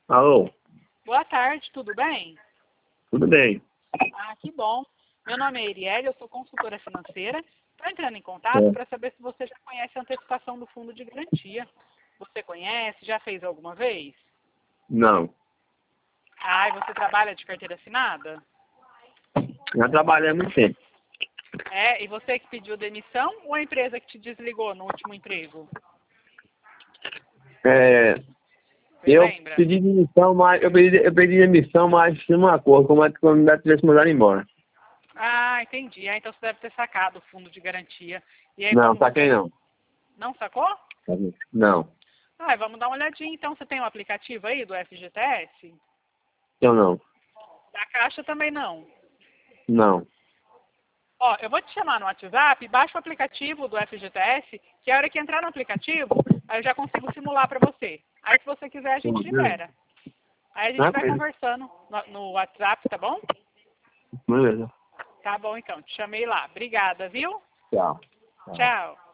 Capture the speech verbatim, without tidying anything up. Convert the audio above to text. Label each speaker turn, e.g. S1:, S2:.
S1: Alô?
S2: Boa tarde, tudo bem?
S1: Tudo bem.
S2: Ah, que bom. Meu nome é Erielle, eu sou consultora financeira. Estou entrando em contato
S1: É.
S2: para saber se você já conhece a antecipação do fundo de garantia. Você conhece? Já fez alguma vez?
S1: Não.
S2: Ah, e você trabalha de carteira assinada?
S1: Já trabalhei há muito tempo.
S2: É, e você que pediu demissão ou a empresa que te desligou no último emprego?
S1: É,
S2: Você
S1: eu
S2: lembra?
S1: pedi demissão, mas eu pedi, eu pedi demissão, mas tinha um acordo, como é que o candidato tivesse mandado embora.
S2: Ah, entendi. Ah, então você deve ter sacado o fundo de garantia. E aí,
S1: Não,
S2: como
S1: saquei
S2: você...
S1: não.
S2: Não sacou?
S1: Não,
S2: Ah, vamos dar uma olhadinha então. Você tem um aplicativo aí do F G T S?
S1: eu não.
S2: Da Caixa também não.
S1: Não.
S2: Ó, eu vou te chamar no WhatsApp, baixa o aplicativo do F G T S, que a hora que entrar no aplicativo, aí eu já consigo simular pra você. Aí se você quiser, a gente libera. Aí a gente vai
S1: Tranquilo.
S2: conversando no, no WhatsApp, tá bom?
S1: Beleza.
S2: Tá bom então, te chamei lá. Obrigada, viu?
S1: Tchau.
S2: Tchau.